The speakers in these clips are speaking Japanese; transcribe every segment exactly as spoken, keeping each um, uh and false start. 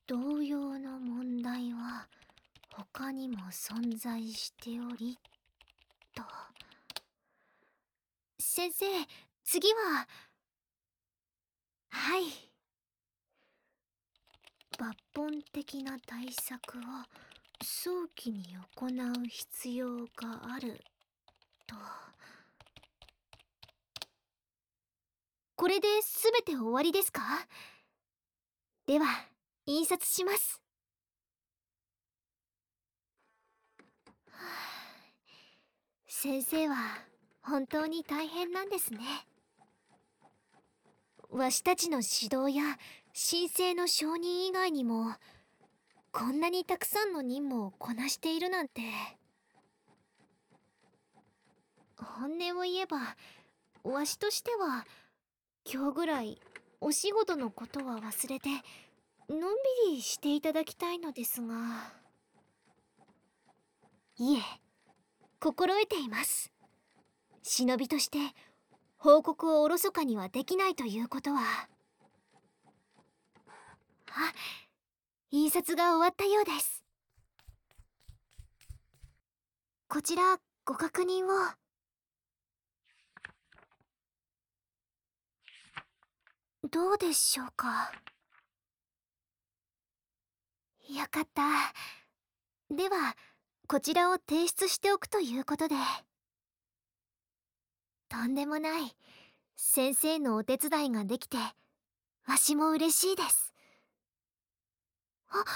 同様の問題は他にも存在しておりと。先生、次は。はい。抜本的な対策を早期に行う必要があると。これで全て終わりですか？では印刷します。はあ、先生は本当に大変なんですね。わしたちの指導や神聖の承認以外にもこんなにたくさんの任務をこなしているなんて。本音を言えばわしとしては今日ぐらいお仕事のことは忘れてのんびりしていただきたいのですが。いえ、心得ています。忍びとして報告をおろそかにはできないということは。あ、印刷が終わったようです。こちらご確認を。どうでしょうか。よかった。ではこちらを提出しておくということで。とんでもない。先生のお手伝いができてわしも嬉しいです。ああ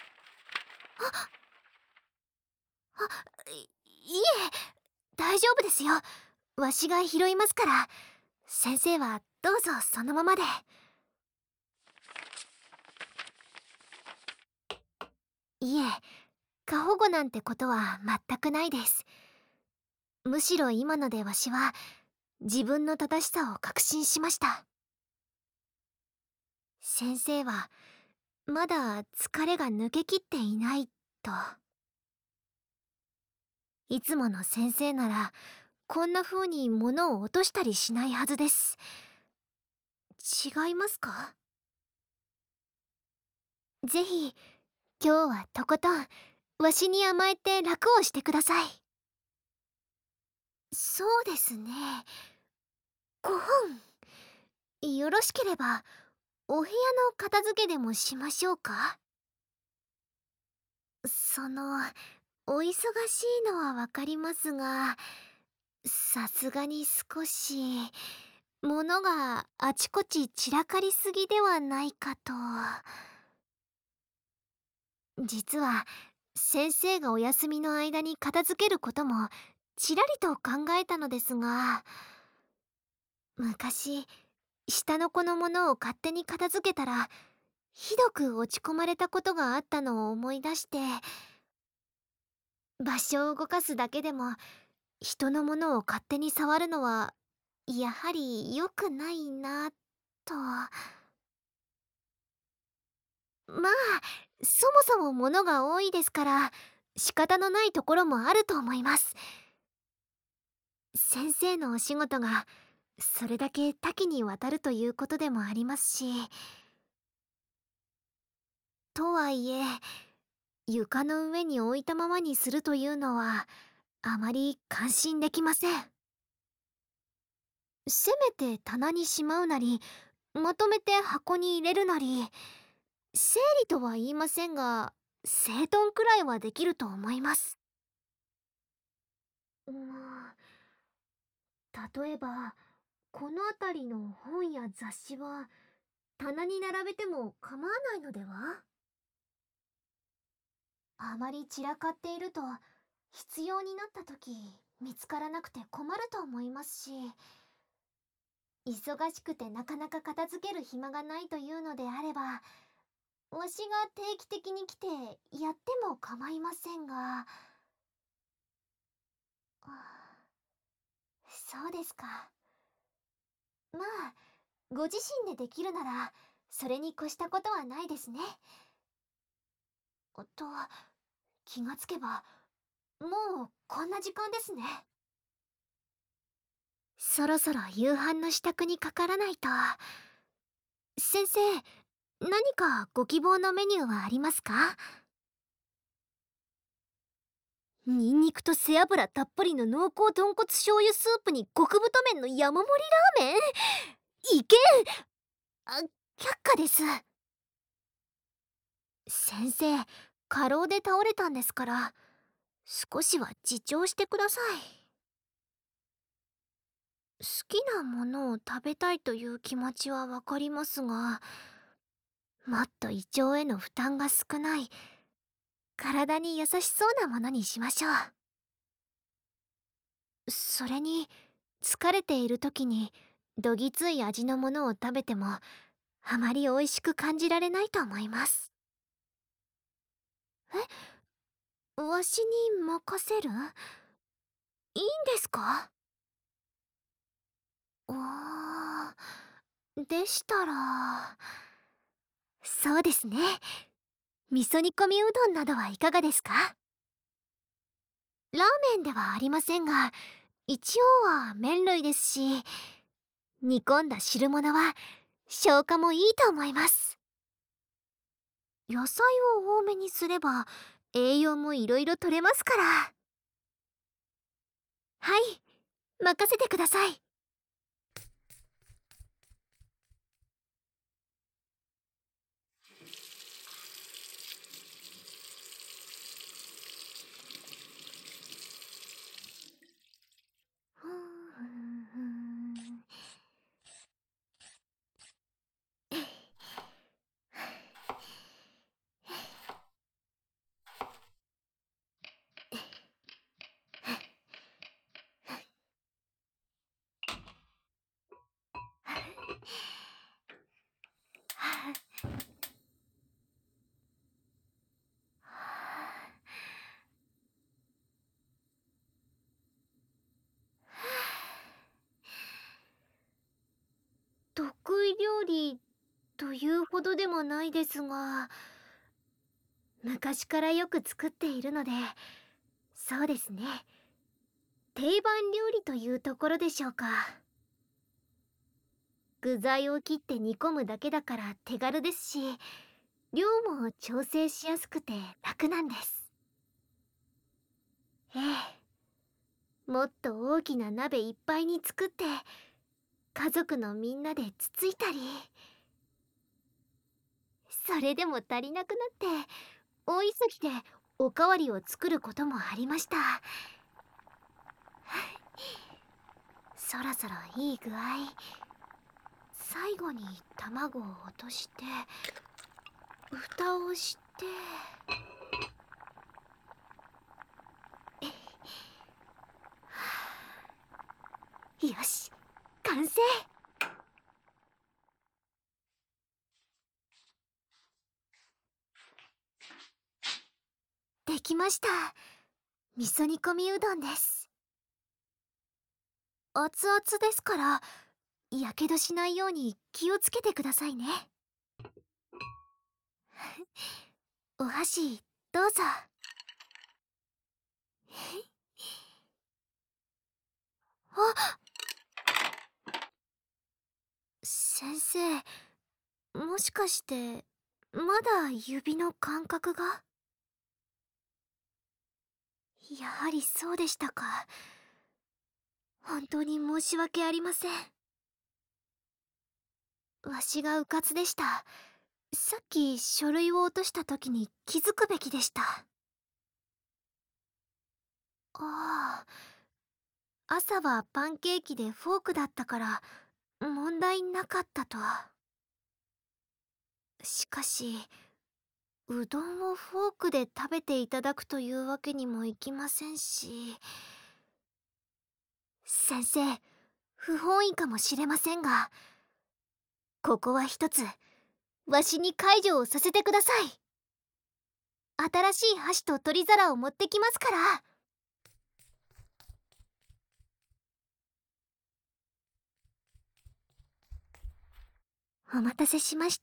あいいえ、大丈夫ですよ。わしが拾いますから。先生はどうぞそのままで。いえ、過保護なんてことは全くないです。むしろ今のでわしは自分の正しさを確信しました。先生はまだ疲れが抜けきっていないと。いつもの先生ならこんな風に物を落としたりしないはずです。違いますか？ぜひ今日はとことんわしに甘えて楽をしてください。そうですね。ご本よろしければお部屋の片付けでもしましょうか？そのお忙しいのはわかりますが、さすがに少し物があちこち散らかりすぎではないかと。実は先生がお休みの間に片付けることもちらりと考えたのですが、昔下の子のものを勝手に片付けたらひどく落ち込まれたことがあったのを思い出して、場所を動かすだけでも人のものを勝手に触るのはやはり良くないなと。まあそもそも物が多いですから仕方のないところもあると思います。先生のお仕事がそれだけ多岐にわたるということでもありますし。とはいえ床の上に置いたままにするというのはあまり感心できません。せめて棚にしまうなりまとめて箱に入れるなり、整理とは言いませんが整頓くらいはできると思います。うん、例えばこの辺りの本や雑誌は棚に並べても構わないのでは？あまり散らかっていると必要になった時見つからなくて困ると思いますし、忙しくてなかなか片付ける暇がないというのであればわしが定期的に来てやっても構いませんが。あ、そうですか。まあご自身でできるならそれに越したことはないですね。おっと、気がつけばもうこんな時間ですね。そろそろ夕飯の支度にかからないと。先生、 何かご希望のメニューはありますか？ニンニクと背脂たっぷりの濃厚豚骨醤油スープに極太麺の山盛りラーメン、いけん。あ、却下です。先生、過労で倒れたんですから、少しは自重してください。好きなものを食べたいという気持ちはわかりますが、もっと胃腸への負担が少ない、体に優しそうなものにしましょう。それに、疲れている時にどぎつい味のものを食べてもあまり美味しく感じられないと思います。え、わしに任せる？いいんですか？あー、でしたら、そうですね。味噌煮込みうどんなどはいかがですか？ラーメンではありませんが、一応は麺類ですし、煮込んだ汁物は消化もいいと思います。野菜を多めにすれば栄養もいろいろ取れますから。はい、任せてください。ふんふんふん。得意料理というほどでもないですが、昔からよく作っているので、そうですね、定番料理というところでしょうか。具材を切って煮込むだけだから手軽ですし、量も調整しやすくて楽なんです。ええ、もっと大きな鍋いっぱいに作って家族のみんなでつついたり、それでも足りなくなって大急ぎでおかわりを作ることもありました。そろそろいい具合。最後に卵を落として蓋をして、よし、完成。できました。味噌煮込みうどんです。熱々ですからやけどしないように気をつけてくださいね。お箸どうぞ。あ、先生、もしかしてまだ指の感覚が？やはりそうでしたか。本当に申し訳ありません。わしがうかつでした。さっき書類を落とした時に気づくべきでした。ああ、朝はパンケーキでフォークだったから問題なかったと。しかし、うどんをフォークで食べていただくというわけにもいきませんし。先生、不本意かもしれませんが、ここは一つわしに介助をさせてください。新しい箸と取り皿を持ってきますから。お待たせしました。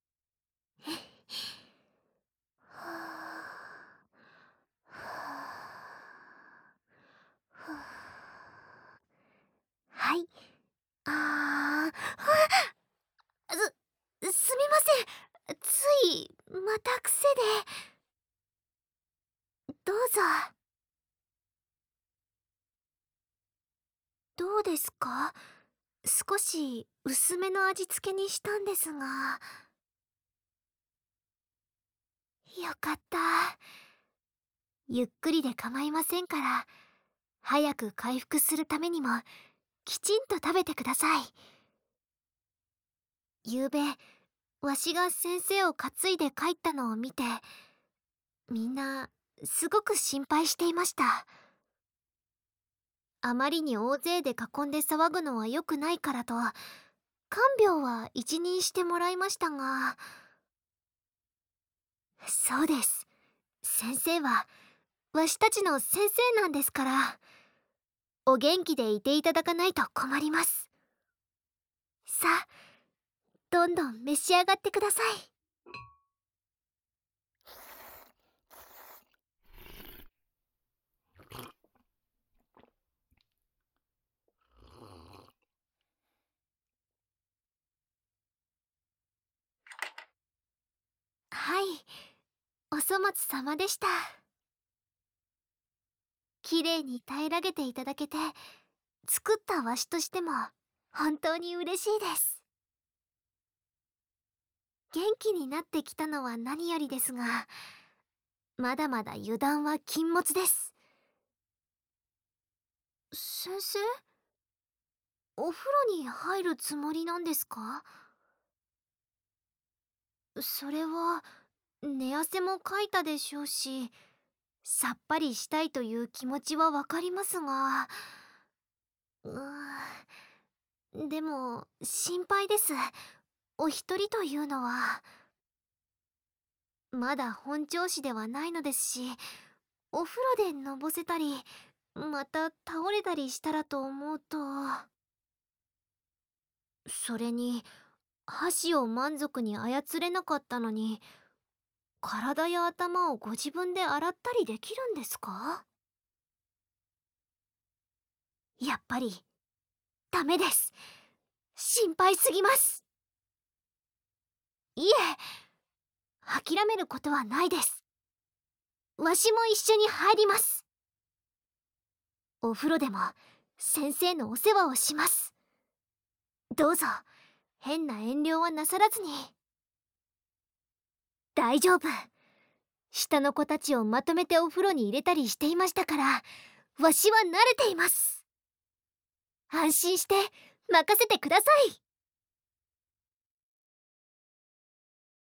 はい。あー、す、すみません。 い、また癖で。どうぞ。どうですか？少し薄めの味付けにしたんですが。よかった。ゆっくりで構いませんから、早く回復するためにもきちんと食べてください。ゆうべわしが先生を担いで帰ったのを見て、みんなすごく心配していました。あまりに大勢で囲んで騒ぐのは良くないからと、看病は一任してもらいましたが。そうです、先生はわしたちの先生なんですから。お元気でいていただかないと困ります。さあ、どんどん召し上がってください。はい、お粗末様でした。きれいに平らげていただけて、作ったわしとしても本当に嬉しいです。元気になってきたのは何よりですが、まだまだ油断は禁物です。先生、お風呂に入るつもりなんですか？それは寝汗もかいたでしょうし、さっぱりしたいという気持ちはわかりますが。うーん、でも心配です。お一人というのは。まだ本調子ではないのですし、お風呂でのぼせたりまた倒れたりしたらと思うと。それに箸を満足に操れなかったのに、体や頭をご自分で洗ったりできるんですか？やっぱりダメです。心配すぎます。いえ、諦めることはないです。わしも一緒に入ります。お風呂でも先生のお世話をします。どうぞ変な遠慮はなさらずに。大丈夫、下の子たちをまとめてお風呂に入れたりしていましたから、わしは慣れています。安心して任せてください。